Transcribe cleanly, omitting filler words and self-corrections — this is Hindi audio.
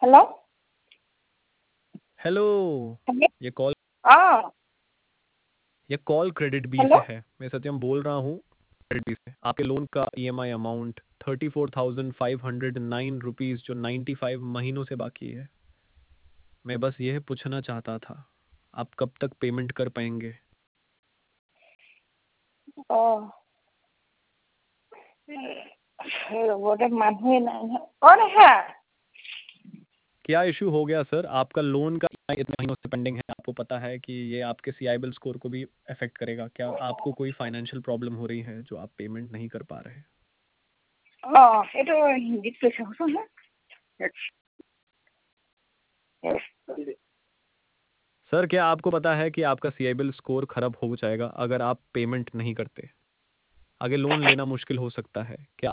Hello hello. हेलो ये कॉल हाँ ये कॉल क्रेडिट बी हेलो से है। मैं सत्यम बोल रहा हूँ क्रेडिट बी से। आपके लोन का ईएमआई अमाउंट 34,509 रुपीज़ जो 95 महीनों से बाकी है। मैं बस यह पूछना चाहता था, आप कब तक पेमेंट कर पाएंगे? गोटे মানুহে নাই নহয় कौन है क्या इशू हो गया सर? आपका लोन का EMI इतने महीनों से पेंडिंग है, आपको पता है कि ये आपके सीआईबिल स्कोर को भी अफेक्ट करेगा। क्या आपको कोई फाइनेंशियल प्रॉब्लम हो रही है जो आप पेमेंट नहीं कर पा रहे? এইটো হিন্দীত কৈছে শুন सर, क्या आपको पता है कि आपका सीआईबिल स्कोर खराब हो जाएगा अगर आप पेमेंट नहीं करते? आगे लोन लेना मुश्किल हो सकता है। क्या